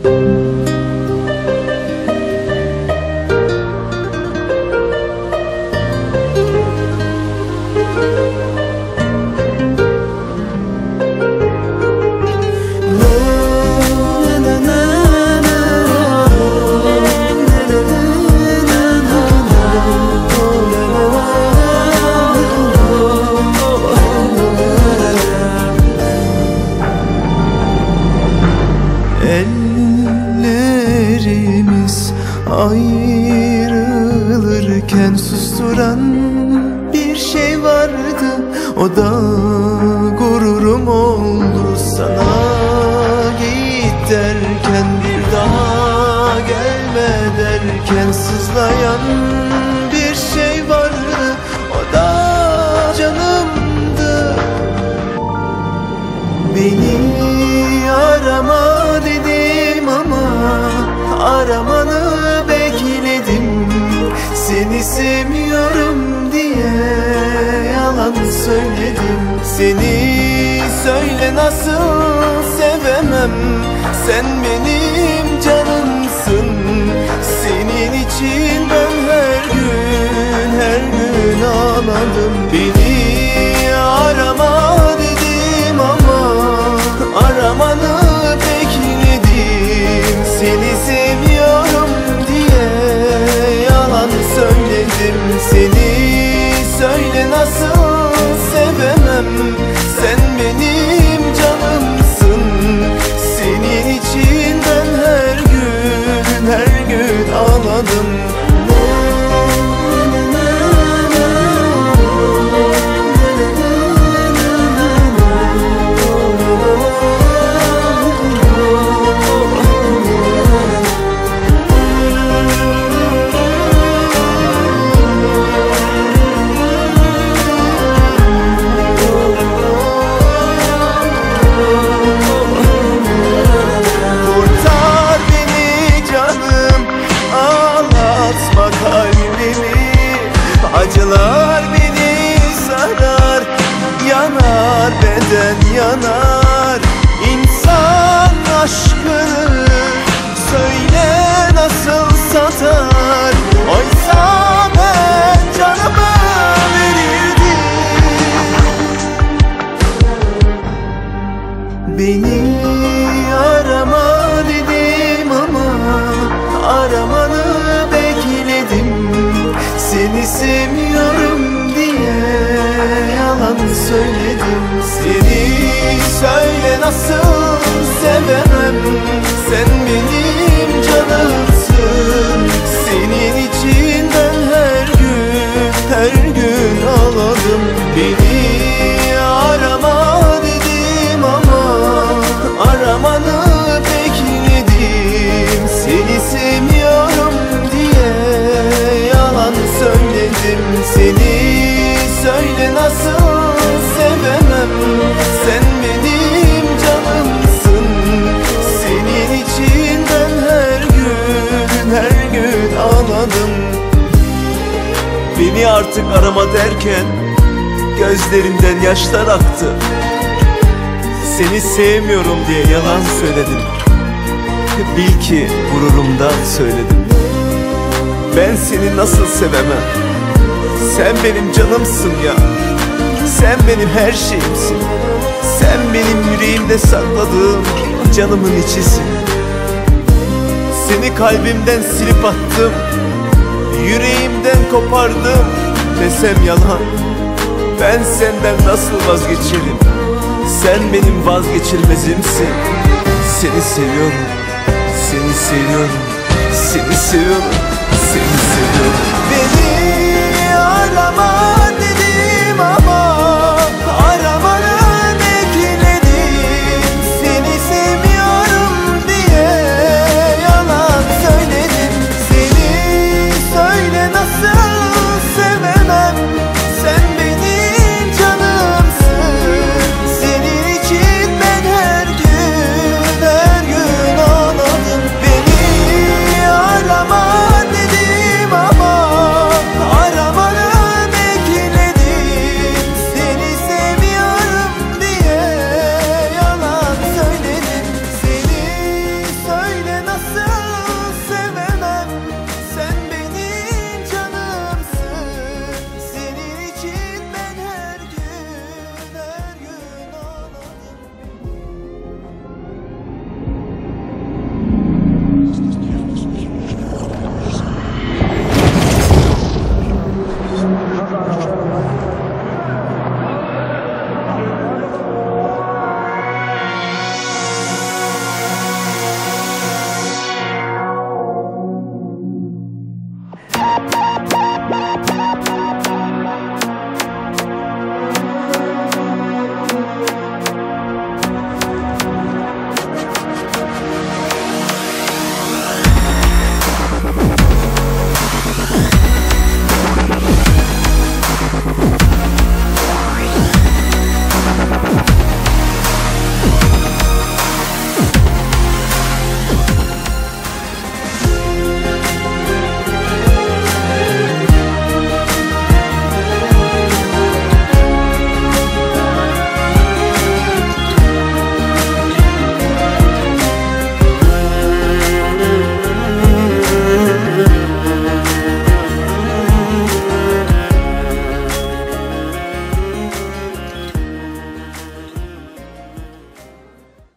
Ellerimiz ayrılırken susturan bir şey vardı. O da gururum oldu. Sana git derken, bir daha gelme derken sızlayan bir şey vardı. O da canımdı. Beni arama dedim ama aramanı bekledim. Seni sevmiyorum diye yalan söyledim. Seni söyle nasıl sevemem, sen benim canımsın. Senin için ben her gün ağladım. Beni arama dedim ama aramanı bekledim. Seni sevmiyorum diye yalan söyledim. Seni söyle nasıl sevemem, sen benim canımsın. Senin için ben her gün ağladım. Acılar beni sarar, yanar beden yanar. İnsan aşkını söyle nasıl satar? Oysa ben canımı verirdim. Beni arama dedim ama aramanı bekledim. Seni sevmiyorum diye yalan söyledim. Seni söyle nasıl sevemem, sen benim canımsın. Senin için ben her gün ağladım. Beni arama dedim ama aramanı bekledim. Seni sevmiyorum diye yalan söyledim. Seni söyle nasıl sevemem, sen benim canımsın. Senin için ben her gün ağladım. Beni artık arama derken gözlerimden yaşlar aktı. Seni sevmiyorum diye yalan söyledim. Bil ki gururumdan söyledim. Ben seni nasıl sevemem? Sen benim canımsın ya. Sen benim her şeyimsin. Sen benim yüreğimde sakladığım canımın içisin. Seni kalbimden silip attım, yüreğimden kopardım desem yalan. Ben senden nasıl vazgeçerim? Sen benim vazgeçilmezimsin. Seni seviyorum, seni seviyorum, seni seviyorum, seni seviyorum.